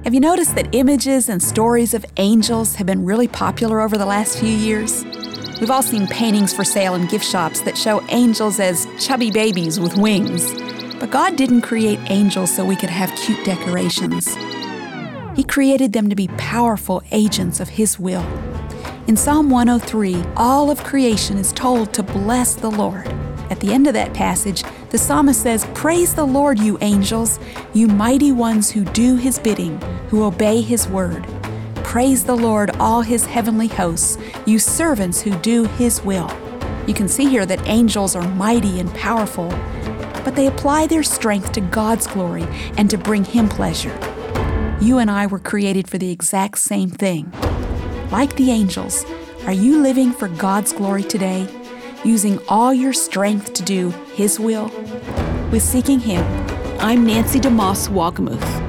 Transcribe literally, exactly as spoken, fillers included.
Have you noticed that images and stories of angels have been really popular over the last few years? We've all seen paintings for sale in gift shops that show angels as chubby babies with wings. But God didn't create angels so we could have cute decorations. He created them to be powerful agents of His will. In Psalm one oh three, all of creation is told to bless the Lord. At the end of that passage, the psalmist says, "Praise the Lord, you angels, you mighty ones who do His bidding, who obey His word. Praise the Lord, all His heavenly hosts, you servants who do His will." You can see here that angels are mighty and powerful, but they apply their strength to God's glory and to bring Him pleasure. You and I were created for the exact same thing. Like the angels, are you living for God's glory today, using all your strength to do His will? With Seeking Him, I'm Nancy DeMoss Wolgemuth.